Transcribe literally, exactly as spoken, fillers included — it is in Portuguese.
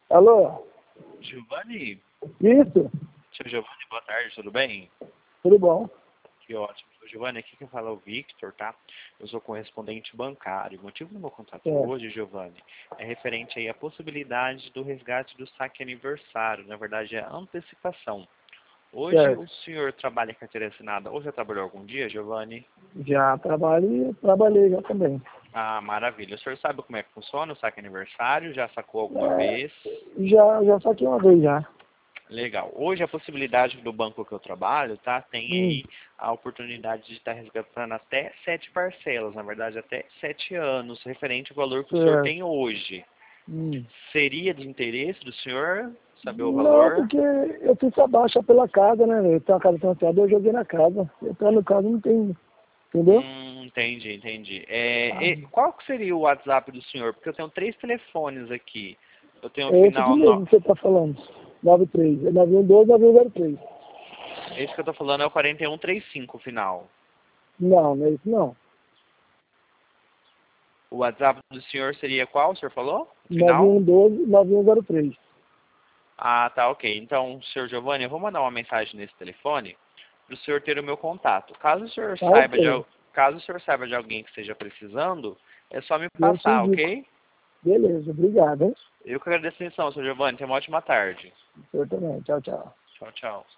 Alô? Giovanni? Isso? Seu Giovanni, boa tarde, tudo bem? Tudo bom? Que ótimo. Seu Giovanni, aqui quem fala é o Victor, tá? Eu sou correspondente bancário. O motivo do meu contato É. hoje, Giovanni, é referente aí à possibilidade do resgate do saque aniversário. Na verdade, é antecipação. Hoje Certo. o senhor trabalha em carteira assinada ou já trabalhou algum dia, Giovanni? Já trabalhei, trabalhei já também. Ah, maravilha. O senhor sabe como é que funciona o saque aniversário? Já sacou alguma É, vez? já, já saquei uma vez já. Legal. Hoje a possibilidade do banco que eu trabalho, tá? Tem Hum. aí a oportunidade de estar resgatando até sete parcelas, na verdade até sete anos, referente ao valor que o senhor Certo. tem hoje. Hum. Seria de interesse do senhor saber o Não, valor? porque eu fiz a baixa pela casa, né? Eu tenho uma casa financiada, eu joguei na casa. Eu no caso não tem, entendeu? Hum, entendi, entendi. É, Ah, e qual que seria o WhatsApp do senhor? Porque eu tenho três telefones aqui. Eu tenho o é esse aqui final no... mesmo que você está falando. nove três. É nove um dois, nove um zero três. Esse que eu tô falando é o quarenta e um trinta e cinco, o final. Não, não é isso não. O WhatsApp do senhor seria qual, o senhor falou? O nove final? um dois, nove um zero três. Ah, tá, ok. Então, senhor Giovanni, eu vou mandar uma mensagem nesse telefone para o senhor ter o meu contato. Caso o senhor Tá saiba de, ok. al- caso o senhor saiba de alguém que esteja precisando, é só me Eu te passar, indico. ok? Beleza, obrigado, hein? Eu que agradeço a atenção, senhor Giovanni. Tenha uma ótima tarde. Eu também. Tchau, tchau. Tchau, tchau.